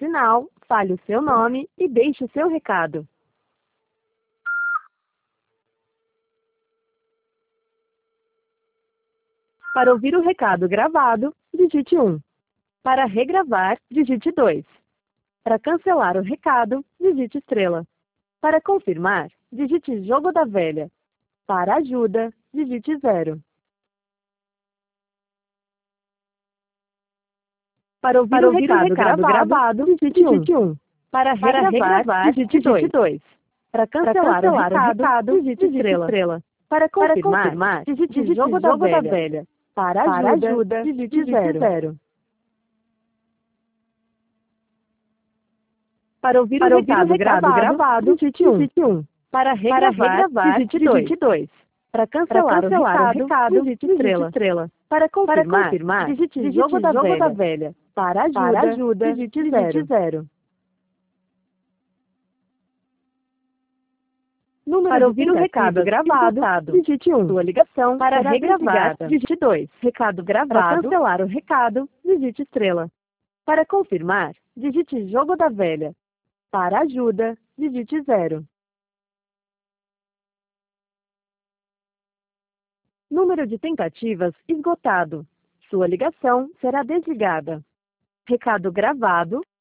sinal, fale o seu nome e deixe o seu recado. Para ouvir o recado gravado, digite 1. Para regravar, digite 2. Para cancelar o recado, digite estrela. Para confirmar, digite jogo da velha. Para ajuda, digite 0. Para ouvir o recado gravado, digite 1. Para regravar, digite 2. Para cancelar o recado, digite estrela. Para confirmar, digite jogo da velha. Para ajuda, digite 0. Para ouvir o recado gravado, digite 1. Para regravar, digite 2. Para cancelar o recado, digite estrela. Para confirmar, digite jogo da velha. Para ajuda, digite 0. Para ouvir o recado gravado, digite 1. Sua ligação para regravar, digite 2. Recado gravado. Para cancelar o recado, digite estrela. Para confirmar, digite jogo da velha. Para ajuda, digite 0. Número de tentativas esgotado. Sua ligação será desligada. Recado gravado,